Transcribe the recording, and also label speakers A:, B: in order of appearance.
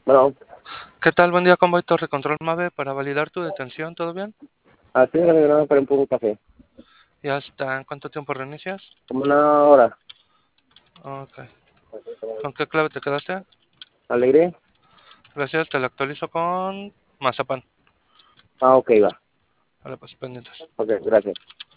A: Bueno,
B: ¿Qué tal? Buen día, Convoy Torre Control Mave para validar tu detención. ¿Todo bien?
A: así que me para un poco de café.
B: ¿Ya está? ¿En cuánto tiempo reinicias?
A: Como una hora.
B: Ok. ¿Con qué clave te quedaste?
A: ¿Alegre?
B: Gracias, te lo actualizo con Mazapán.
A: Ah, ok, va.
B: Vale, pues pendientes.
A: Ok, gracias.